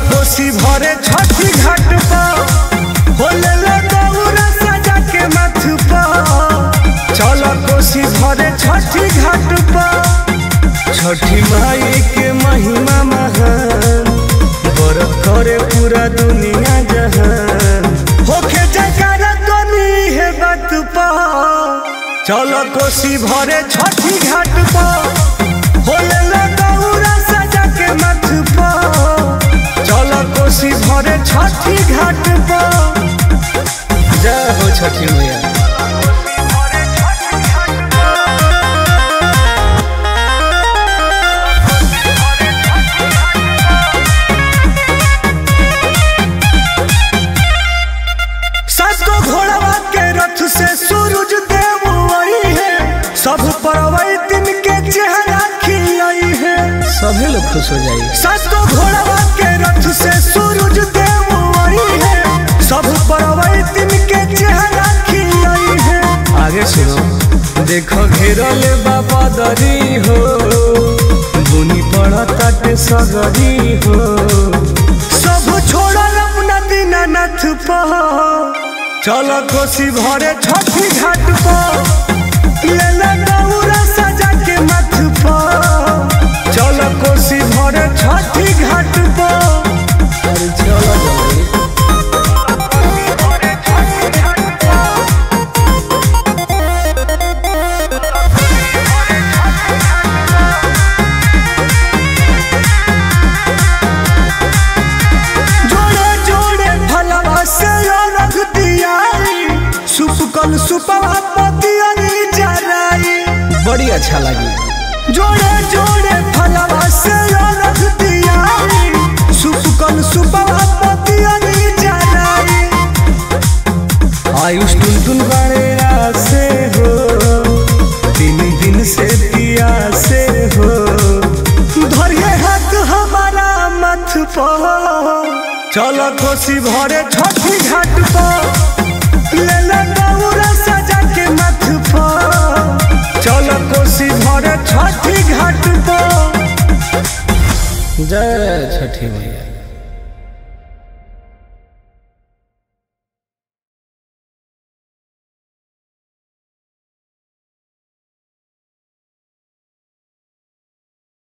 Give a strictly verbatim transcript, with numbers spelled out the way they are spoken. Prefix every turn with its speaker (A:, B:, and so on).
A: कोसी भरे छठी घाट पर होले दौरा सजा के मथ पर। चल कोसी भरे छठी घाट पर। छठी माई के महिमा महान बरत करे पूरा दुनिया जहान। होके जयकारा दुनी है बात पर। चल कोसी भरे छठी घाट पर होले दौरा सजा के मथ पर। चल कोसी भरे छठी घाट पर। जय हो छठी मैया। सातो घोड़वा के रथ से सूरज देव आई है। सब परवैतिन के चेहरा खिलाई है। सभी लोग खुश हो जाइए। सातो घोड़वा के रथ से सूरज देव आई है। सब परवैतिन के चेहरा खिलाई है। आगे सुनो। देखो घेरल बाबा दरी हो बुनी पड़ा ताटे सगरी हो। सब छोड़ल अपना दीनानाथ पर। चल कोसी भरे छठी घाट पर लेला दौरा सजा के मथ पर। चल कोसी भरे छठी घाट पर। अरे चल जल्दी। जोड़े जोड़े भलवा से रख दिया सुपकल सुपवा पतियरी जराई। बड़ी अच्छा लगी। जोड़े जोड़े फलवा से रख दिया सुपकल सुपवा पतियरी जराई। आयुष टुन टुन बड़े से हो तीन दिन से पिया से हो। धरिए हाथ हमारा मथ पर। चल कोसी भरे छठी घाट पर लेला दौरा सजा के मथ पर। चल कोसी भरे छठी घाट पर। जय छठी मैया।